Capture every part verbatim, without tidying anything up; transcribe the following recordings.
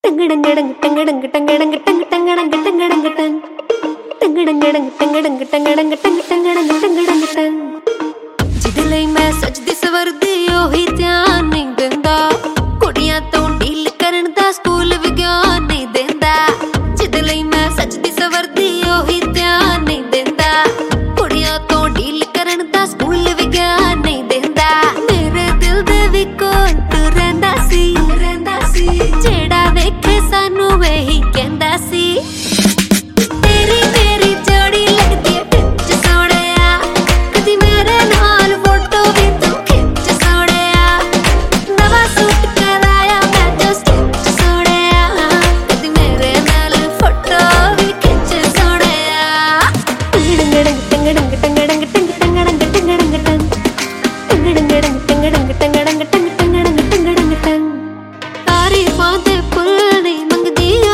टंगड़ंगड़ंग टंगड़ंग टंगड़ंग टंग टंगड़ंग टंगड़ंग टंग टंगड़ंगड़ंग टंगड़ंग टंगड़ंग टंग टंगड़ंग टंगड़ंग टंग जिद लई मैं सजदी सवरदी ओही ध्यान नहीं दिंदा कुड़ियां तो डील करन दा स्कूल विज्ञान नहीं दिंदा जिद लई मैं सजदी सवरदी ओही ध्यान नहीं दिंदा कुड़ियां तो डील करन दा स्कूल विज्ञान नहीं दिंदा मेरे दिल दे वी कोल तू रहिंदा सी रहिंदा सी जेड़ा वेखे सानू वही कहंदा सी तेरी मेरी जोड़ी लगदी है खिच सोहणिया कदी मेरे नाल फोटो भी तू खिच सोहणिया नवा सूट कराया मैं जो स्टिच सोहणिया कदी मेरे नाल फोटो भी खिच सोहणिया टंगड़ंग टंगड़ंग टंगड़ंग टंग टंगड़ंग टंगड़ंग टंग टंगड़ंग टंगड़ंग टंगड़ंग टंग टंगड़ंग टंगड़ंग टंग तारीफां दे फुल नहीं मंगदिया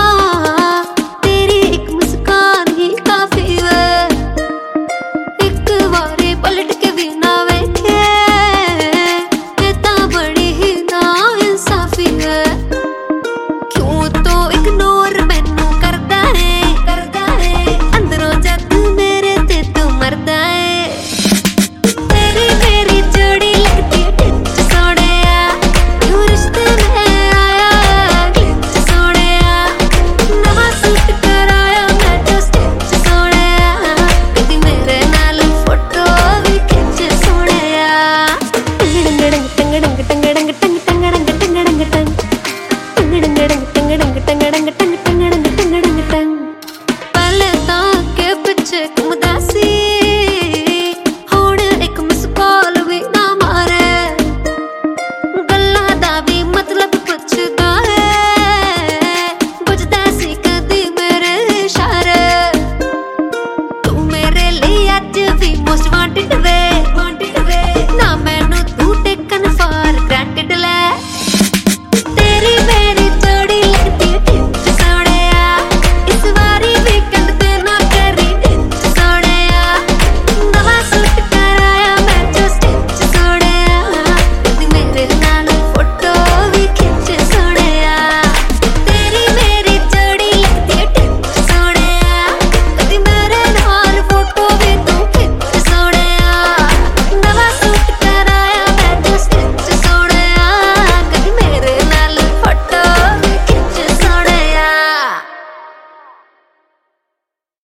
तेरी एक मुस्कान ही काफी वे एक बारी पलट के भी ना वेखे ये तां बड़ी ही ना इंसाफी है क्यों तो इग्नोर मैनू करदा है करदा है अंदरों जद मेरे ते तू मरदा है तेरी मेरी जोड़ी लगदी है खिच सोहणिया क्यों रिश्ते में आया ग्लिच सोहणिया नवा सूट कराया मैं जो स्टिच सोहणिया कदी मेरे नाल फोटो भी खिच सोहणिया टंगड़ंग टंगड़ंग टंगड़ंग टंग टंगड़ंग टंगड़ंग टंग टंगड़ंग टंगड़ंग टंगड़ंग टंग